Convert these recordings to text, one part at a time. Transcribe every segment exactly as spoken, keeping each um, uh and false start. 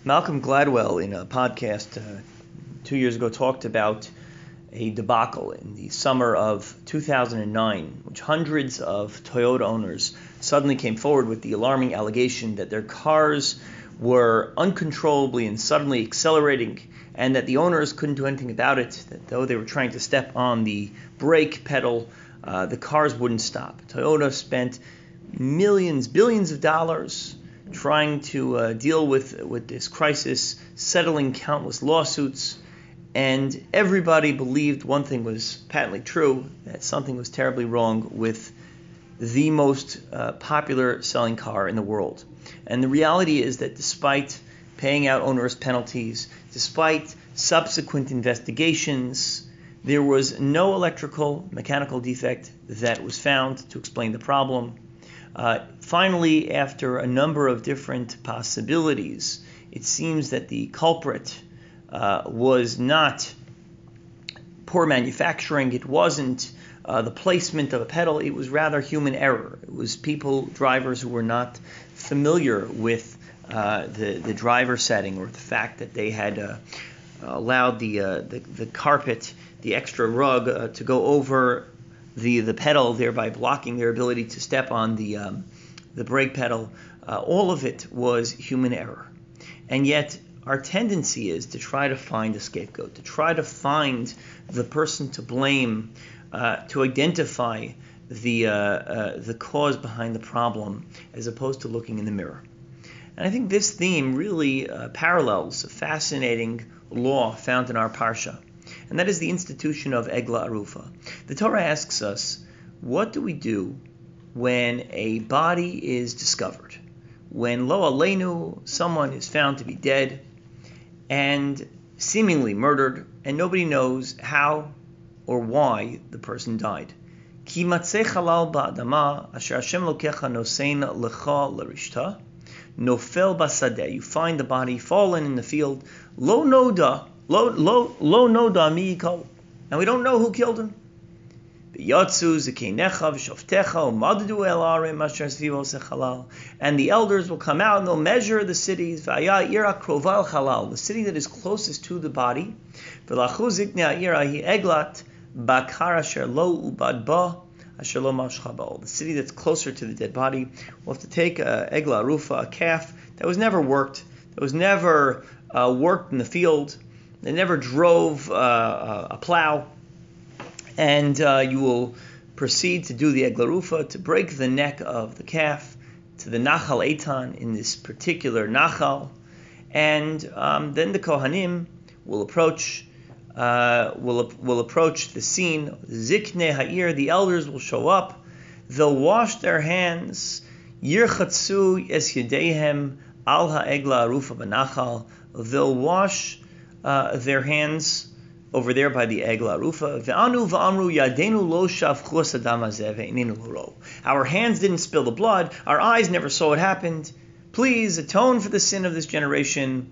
Malcolm Gladwell, in a podcast uh, two years ago, talked about a debacle in the summer of two thousand nine, which hundreds of Toyota owners suddenly came forward with the alarming allegation that their cars were uncontrollably and suddenly accelerating, and that the owners couldn't do anything about it, that though they were trying to step on the brake pedal, uh, the cars wouldn't stop. Toyota spent millions, billions of dollars trying to uh, deal with, with this crisis, settling countless lawsuits, and everybody believed one thing was patently true, that something was terribly wrong with the most uh, popular selling car in the world. And the reality is that despite paying out onerous penalties, despite subsequent investigations, there was no electrical mechanical defect that was found to explain the problem. Uh, finally, after a number of different possibilities, it seems that the culprit uh, was not poor manufacturing, it wasn't uh, the placement of a pedal, it was rather human error. It was people, drivers who were not familiar with uh, the, the driver setting, or the fact that they had uh, allowed the, uh, the, the carpet, the extra rug, uh, to go over the the pedal, thereby blocking their ability to step on the um, the brake pedal. Uh, all of it was human error. And yet our tendency is to try to find a scapegoat, to try to find the person to blame, uh, to identify the uh, uh, the cause behind the problem, as opposed to looking in the mirror. And I think this theme really uh, parallels a fascinating law found in our parsha, and that is the institution of Egla Arufa. The Torah asks us, what do we do when a body is discovered? When lo aleinu, someone is found to be dead and seemingly murdered, and nobody knows how or why the person died. Ki matzeh chalal ba'adama asher Hashem lokecha nosein lecha l'rishta nofel basadeh. You find the body fallen in the field. Lo noda. Lo lo lo noda mi yikol. And we don't know who killed him. V'yatzu zekeinecha v'shoftecha u'maddu el arim asher svivo sechalal. And the elders will come out and they'll measure the cities. V'aya ira kroval chalal, the city that is closest to the body. V'lachu ziknei ira hi eglat bakar asher lo ubad ba asher lo mashcha ba'ol. The city that's closer to the dead body will have to take a egla arufa, a calf that was never worked, that was never uh, worked in the field. They never drove uh, a plow, and uh, you will proceed to do the eglarufa, to break the neck of the calf, to the nachal eitan in this particular nachal, and um, then the kohanim will approach, uh, will will approach the scene. Ziknei ha'ir, the elders will show up. They'll wash their hands. Yirchatzu es yedehem al ha'egla arufa b'nachal. They'll wash Uh, their hands over there by the Egla Arufa. Ve'anu va'amru yadenu lo shafchu sadam hazeh ve'inenu lo ro. Our hands didn't spill the blood. Our eyes never saw it happened. Please atone for the sin of this generation,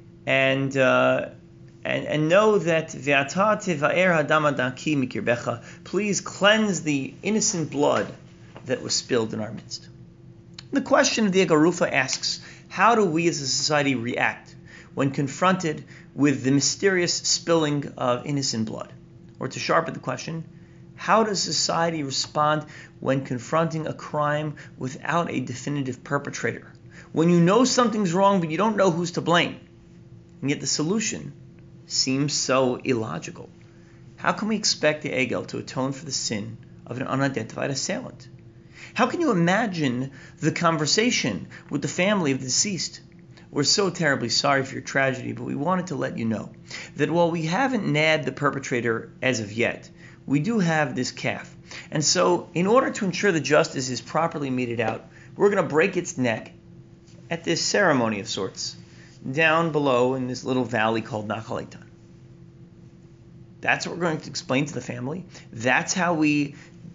and uh, and and know that ve'ata tevaer hadam adaki mikirbecha. Please cleanse the innocent blood that was spilled in our midst. The question of the Egla Arufa asks, how do we as a society react when confronted with the mysterious spilling of innocent blood? Or to sharpen the question, how does society respond when confronting a crime without a definitive perpetrator? When you know something's wrong, but you don't know who's to blame. And yet the solution seems so illogical. How can we expect the Egel to atone for the sin of an unidentified assailant? How can you imagine the conversation with the family of the deceased? We're so terribly sorry for your tragedy, but we wanted to let you know that while we haven't nabbed the perpetrator as of yet, we do have this calf. And so, in order to ensure the justice is properly meted out, we're going to break its neck at this ceremony of sorts, down below in this little valley called Nachal Eitan. That's what we're going to explain to the family. That's how we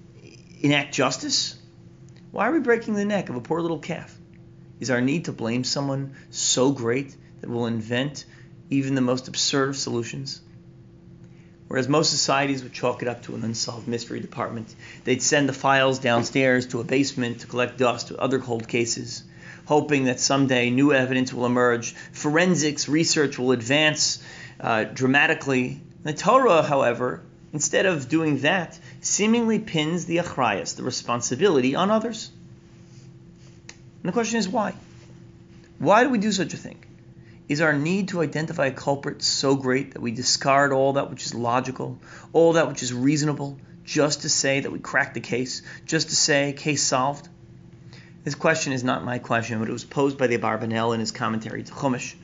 enact justice. Why are we breaking the neck of a poor little calf? Is our need to blame someone so great that we'll invent even the most absurd of solutions? Whereas most societies would chalk it up to an unsolved mystery department. They'd send the files downstairs to a basement to collect dust or other cold cases. hoping that someday new evidence will emerge. Forensics research will advance uh, dramatically. The Torah, however, instead of doing that, seemingly pins the achrayas, the responsibility, on others. And the question is why? Why do we do such a thing? Is our need to identify a culprit so great that we discard all that which is logical, all that which is reasonable, just to say that we cracked the case, just to say case solved? This question is not my question, but it was posed by the Abarbanel in his commentary to Chumash.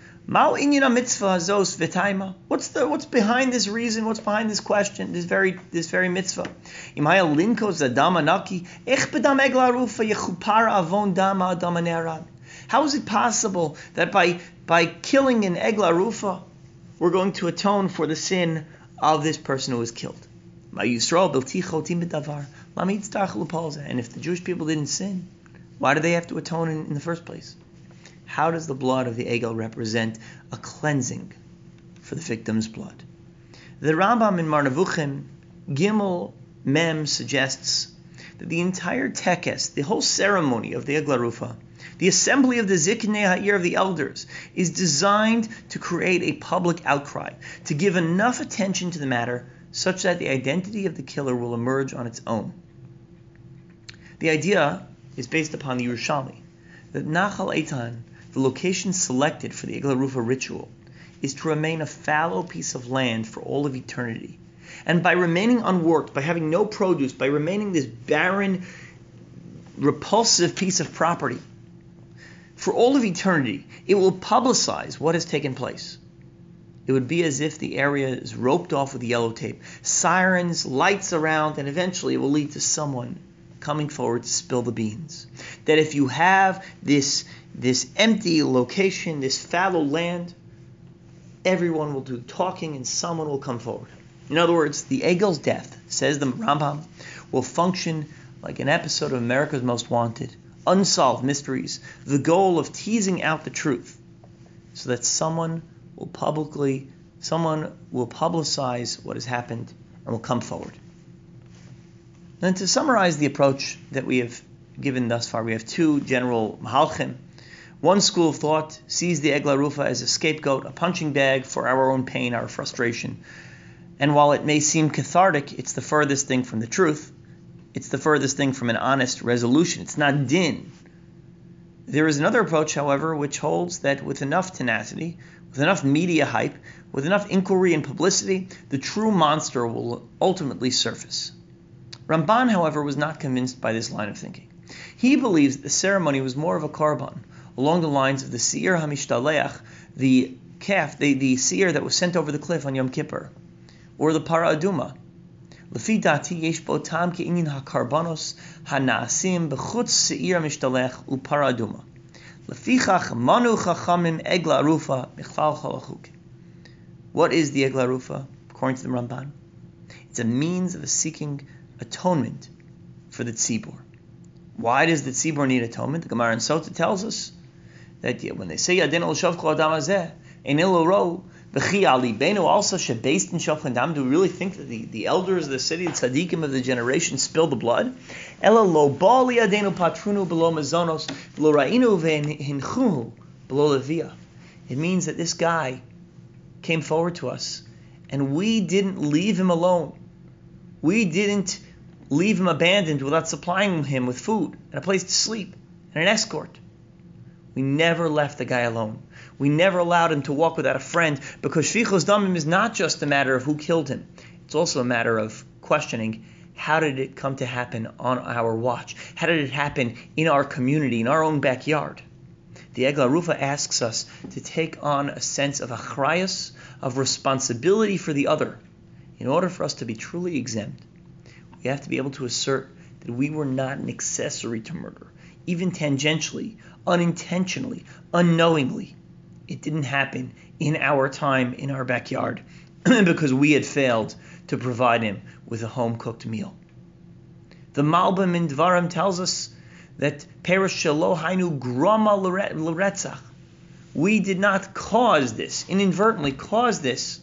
What's the what's behind this reason? What's behind this question? This very this very mitzvah. How is it possible that by by killing an egla rufa, we're going to atone for the sin of this person who was killed? And if the Jewish people didn't sin, why do they have to atone in, in the first place? How does the blood of the egel represent a cleansing for the victim's blood? The Rambam in Marnevuchim Gimel Mem suggests that the entire tekes, the whole ceremony of the egla rufa, the assembly of the Ziknei Ha'ir of the elders, is designed to create a public outcry, to give enough attention to the matter such that the identity of the killer will emerge on its own. The idea is based upon the Yerushalmi, that Nachal Eitan, the location selected for the Egla Rufa ritual, is to remain a fallow piece of land for all of eternity. And by remaining unworked, by having no produce, by remaining this barren, repulsive piece of property, for all of eternity, it will publicize what has taken place. It would be as if the area is roped off with yellow tape, sirens, lights around, and eventually it will lead to someone coming forward to spill the beans. That if you have this, this empty location, this fallow land, everyone will do talking and someone will come forward. In other words, the Egel's death, says the Rambam, will function like an episode of America's Most Wanted, Unsolved Mysteries, the goal of teasing out the truth so that someone will publicly, someone will publicize what has happened and will come forward. And to summarize the approach that we have given thus far, we have two general mahalchim. One school of thought sees the Egla Rufa as a scapegoat, a punching bag for our own pain, our frustration. And while it may seem cathartic, it's the furthest thing from the truth. It's the furthest thing from an honest resolution. It's not din. There is another approach, however, which holds that with enough tenacity, with enough media hype, with enough inquiry and publicity, the true monster will ultimately surface. Ramban, however, was not convinced by this line of thinking. He believes that the ceremony was more of a korban, along the lines of the Seir HaMishtaleach, the calf, the, the seir that was sent over the cliff on Yom Kippur, or the Para Aduma. Lefi dati yesh bo tam ke'inyin hakarbanos hana'asim b'chutz seir HaMishtaleach u'Para Aduma. Lefichach manu chachamim egla rufa michal chalachuk. What is the egla rufa, according to the Ramban? It's a means of seeking atonement for the tzibur. Why does the tzibur need atonement? The Gemara in Sota tells us that when they say Yadin al Shavchol Adam Hazeh, Enil Ro, B'chi Ali Benu also Shebeist in Shavchol Adam, do we really think that the, the elders of the city, the tzaddikim of the generation, spilled the blood? Ela lo bali Yadenu Patrunu below Mazonos, below Ra'inu ve'hinchuhu below Levia. It means that this guy came forward to us, and we didn't leave him alone. We didn't leave him abandoned without supplying him with food and a place to sleep and an escort. We never left the guy alone. We never allowed him to walk without a friend, because shfichus damim is not just a matter of who killed him. It's also a matter of questioning, how did it come to happen on our watch? How did it happen in our community, in our own backyard? The Egla Rufa asks us to take on a sense of achrayus, of responsibility for the other. In order for us to be truly exempt, we have to be able to assert that we were not an accessory to murder, even tangentially, unintentionally, unknowingly. It didn't happen in our time, in our backyard, because we had failed to provide him with a home-cooked meal. The Malbim in Dvarim tells us that Perish Shelo Hainu Grama L'Retzach. We did not cause this, inadvertently cause this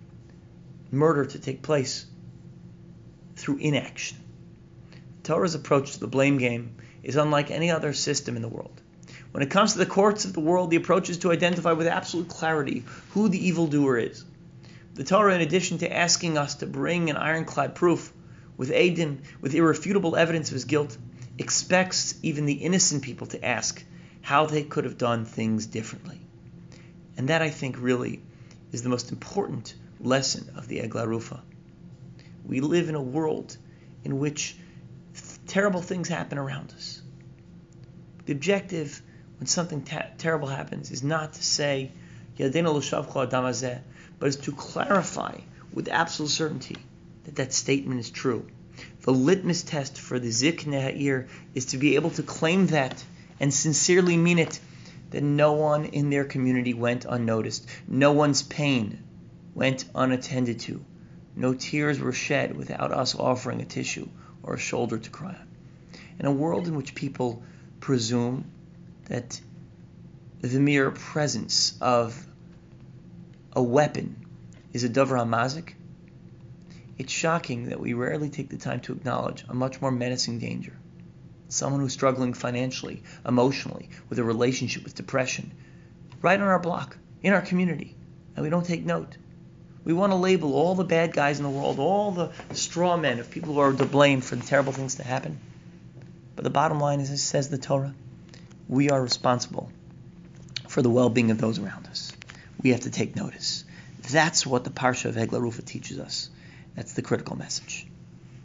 murder to take place through inaction. Torah's approach to the blame game is unlike any other system in the world. When it comes to the courts of the world, the approach is to identify with absolute clarity who the evildoer is. The Torah, in addition to asking us to bring an ironclad proof with Eidim, with irrefutable evidence of his guilt, expects even the innocent people to ask how they could have done things differently. And that, I think, really is the most important lesson of the Eglah Rufa. We live in a world in which terrible things happen around us. The objective when something ta- terrible happens is not to say, Yadena l'shavcha adam hazeh, but is to clarify with absolute certainty that that statement is true. The litmus test for the Ziknei Ha'ir is to be able to claim that and sincerely mean it, that no one in their community went unnoticed, no one's pain went unattended to, no tears were shed without us offering a tissue or a shoulder to cry on. In a world in which people presume that the mere presence of a weapon is a davar hamazik, it's shocking that we rarely take the time to acknowledge a much more menacing danger. Someone who's struggling financially, emotionally, with a relationship, with depression, right on our block, in our community, and we don't take note. We want to label all the bad guys in the world, all the straw men of people who are to blame for the terrible things that happen. But the bottom line is, as says the Torah, we are responsible for the well-being of those around us. We have to take notice. That's what the Parsha of Eglah Rufa teaches us. That's the critical message.